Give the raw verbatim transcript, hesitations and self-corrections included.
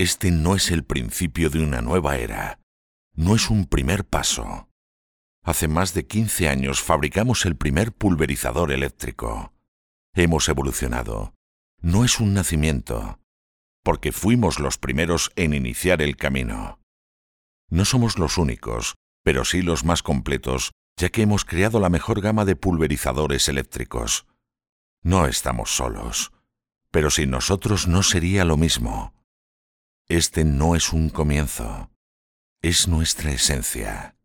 Este no es el principio de una nueva era. No es un primer paso. Hace más de quince años fabricamos el primer pulverizador eléctrico. Hemos evolucionado. No es un nacimiento, porque fuimos los primeros en iniciar el camino. No somos los únicos, pero sí los más completos, ya que hemos creado la mejor gama de pulverizadores eléctricos. No estamos solos, pero sin nosotros no sería lo mismo. Este no es un comienzo, es nuestra esencia.